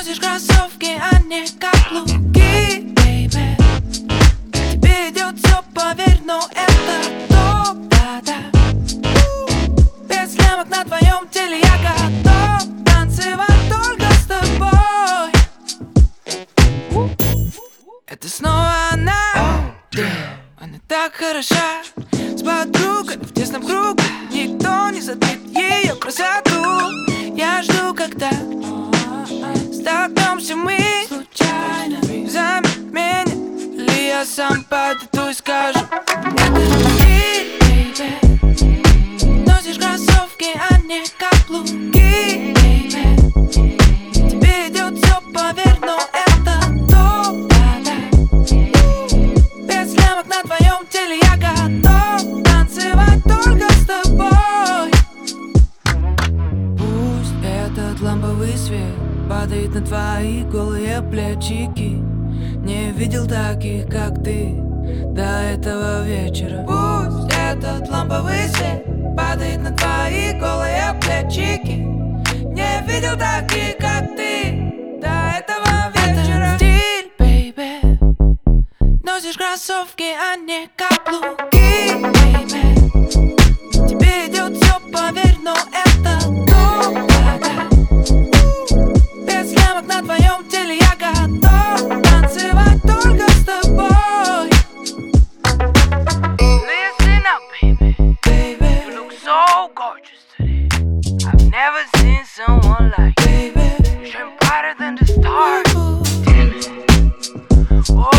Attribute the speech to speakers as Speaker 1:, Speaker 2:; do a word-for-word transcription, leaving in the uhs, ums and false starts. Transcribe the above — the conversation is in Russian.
Speaker 1: Носишь кроссовки, а не каблуки, бейби. Тебе идет все, поверь, но это то, да-да. Без лямок на твоем теле я готов танцевать только с тобой. Это снова она, она так хороша. С подругой в тесном кругу никто не затмит ее красоту. Я жду, когда столкнемся мы случайно. Заметь меня, или я сам подойду и скажу: ты, бейби, носишь кроссовки, а не каблуки, бейби. Тебе идет все, поверь, но это то, да-да. Без лямок на твоем теле я готов танцевать только с тобой. Пусть этот ламповый свет падает на твои голые плечики. Не видел таких, как ты, до этого вечера. Пусть этот ламповый свет падает на твои голые плечики. Не видел таких, как ты, до этого вечера. Это стиль, бейби. Носишь кроссовки, а не каблуки, бейби. Тебе идет все, поверь, но это то, да-да. Без лямок на твоем теле я готов танцевать только с тобой.
Speaker 2: Listen up, baby.
Speaker 1: Baby,
Speaker 2: You look so gorgeous today. I've never seen someone like you.
Speaker 1: baby,
Speaker 2: You shine brighter than the stars.
Speaker 1: ooh.
Speaker 2: Damn it. Oh,